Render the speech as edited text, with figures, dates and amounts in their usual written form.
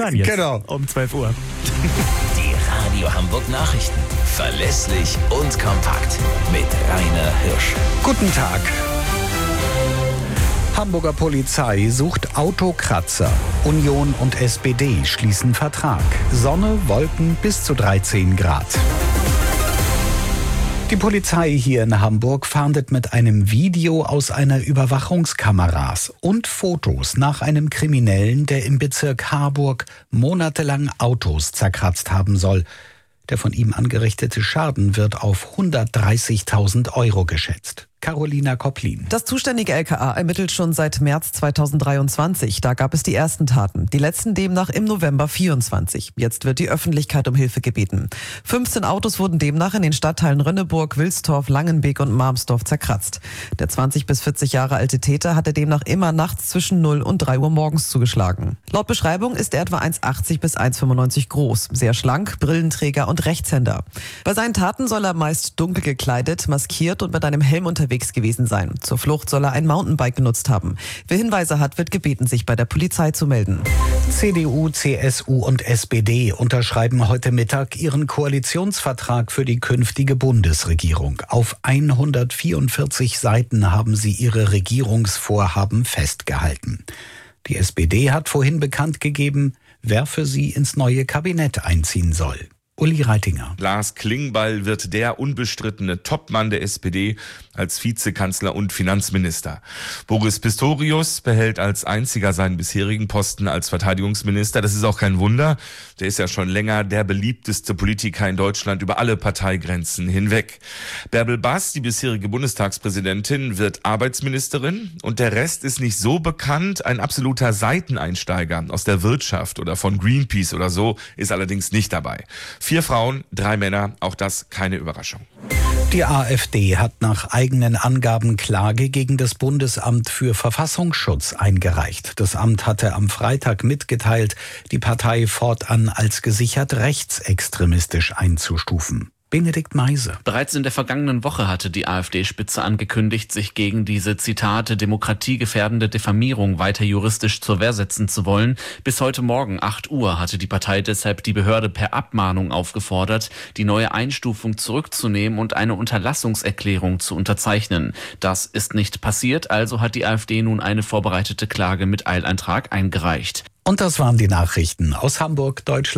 sein jetzt. Genau. Um 12 Uhr. Die Radio Hamburg Nachrichten. Verlässlich und kompakt. Mit Rainer Hirsch. Guten Tag. Hamburger Polizei sucht Autokratzer. Union und SPD schließen Vertrag. Sonne, Wolken bis zu 13 Grad. Die Polizei hier in Hamburg fahndet mit einem Video aus einer Überwachungskameras und Fotos nach einem Kriminellen, der im Bezirk Harburg monatelang Autos zerkratzt haben soll. Der von ihm angerichtete Schaden wird auf 130.000 Euro geschätzt. Carolina Kopplin. Das zuständige LKA ermittelt schon seit März 2023. Da gab es die ersten Taten. Die letzten demnach im November 24. Jetzt wird die Öffentlichkeit um Hilfe gebeten. 15 Autos wurden demnach in den Stadtteilen Rönneburg, Wilstorf, Langenbeek und Marmsdorf zerkratzt. Der 20 bis 40 Jahre alte Täter hatte demnach immer nachts zwischen 0 und 3 Uhr morgens zugeschlagen. Laut Beschreibung ist er etwa 1,80 bis 1,95 groß, sehr schlank, Brillenträger und Rechtshänder. Bei seinen Taten soll er meist dunkel gekleidet, maskiert und mit einem Helm unterwegs gewesen sein. Zur Flucht soll er ein Mountainbike genutzt haben. Wer Hinweise hat, wird gebeten, sich bei der Polizei zu melden. CDU, CSU und SPD unterschreiben heute Mittag ihren Koalitionsvertrag für die künftige Bundesregierung. Auf 144 Seiten haben sie ihre Regierungsvorhaben festgehalten. Die SPD hat vorhin bekannt gegeben, wer für sie ins neue Kabinett einziehen soll. Uli Reitinger. Lars Klingbeil wird der unbestrittene Topmann der SPD als Vizekanzler und Finanzminister. Boris Pistorius behält als einziger seinen bisherigen Posten als Verteidigungsminister. Das ist auch kein Wunder. Der ist ja schon länger der beliebteste Politiker in Deutschland über alle Parteigrenzen hinweg. Bärbel Bass, die bisherige Bundestagspräsidentin, wird Arbeitsministerin. Und der Rest ist nicht so bekannt. Ein absoluter Seiteneinsteiger aus der Wirtschaft oder von Greenpeace oder so ist allerdings nicht dabei. 4 Frauen, 3 Männer, auch das keine Überraschung. Die AfD hat nach eigenen Angaben Klage gegen das Bundesamt für Verfassungsschutz eingereicht. Das Amt hatte am Freitag mitgeteilt, die Partei fortan als gesichert rechtsextremistisch einzustufen. Benedikt Meise. Bereits in der vergangenen Woche hatte die AfD-Spitze angekündigt, sich gegen diese, Zitate, demokratiegefährdende Diffamierung weiter juristisch zur Wehr setzen zu wollen. Bis heute Morgen 8 Uhr hatte die Partei deshalb die Behörde per Abmahnung aufgefordert, die neue Einstufung zurückzunehmen und eine Unterlassungserklärung zu unterzeichnen. Das ist nicht passiert, also hat die AfD nun eine vorbereitete Klage mit Eilantrag eingereicht. Und das waren die Nachrichten aus Hamburg, Deutschland.